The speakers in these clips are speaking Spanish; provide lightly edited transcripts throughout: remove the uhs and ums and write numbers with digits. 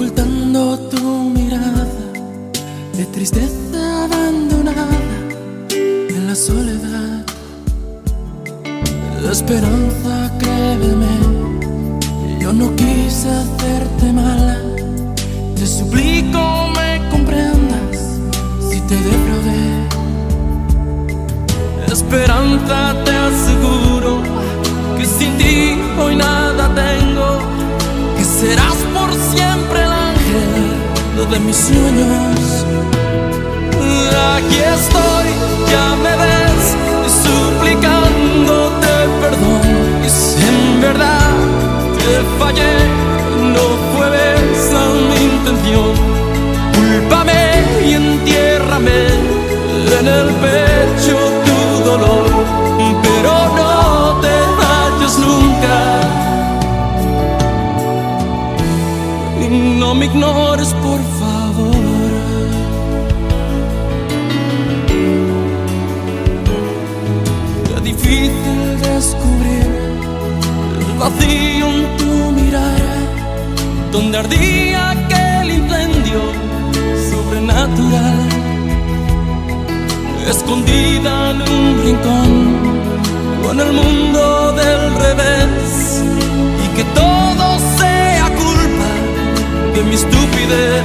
ocultando tu mirada de tristeza abandonada en la soledad. La esperanza, créeme, yo no quise hacerte mala. Te suplico me comprendas si te defraudé. Esperanza, te aseguro que sin ti hoy nada tengo, que serás por siempre el ángel de mis sueños. Aquí estoy, ya me ves, suplicándote perdón. Y si en verdad te fallé, no fue esa mi intención. Cúlpame y entiérrame en el pecho tu dolor, pero no te vayas nunca. No me ignores, por favor. Qué difícil descubrir el vacío en tu mirada, donde ardía aquel incendio sobrenatural, escondida en un rincón con el mundo del revés, y que todo sea culpa de mi estupidez.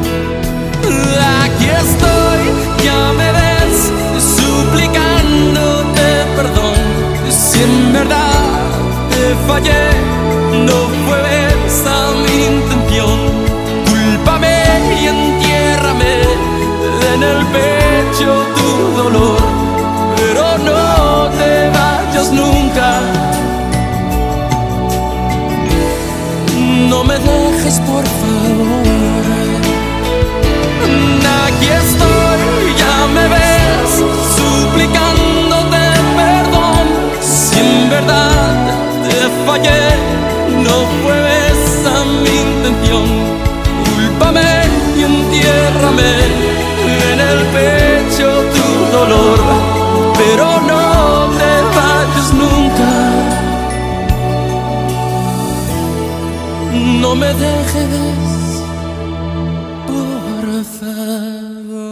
Aquí estoy, ya me ves, suplicándote perdón. Si en verdad te fallé, no fue esa mi intención. Cúlpame y entiérrame en el pecho tu dolor, pero no te vayas nunca. No me dejes, por favor. Aquí estoy, ya me ves, suplicándote perdón. Si en verdad te fallé, no fue esa mi intención. Cúlpame y entiérrame en el pecho tu dolor, pero no te vayas nunca. No me dejes, por favor.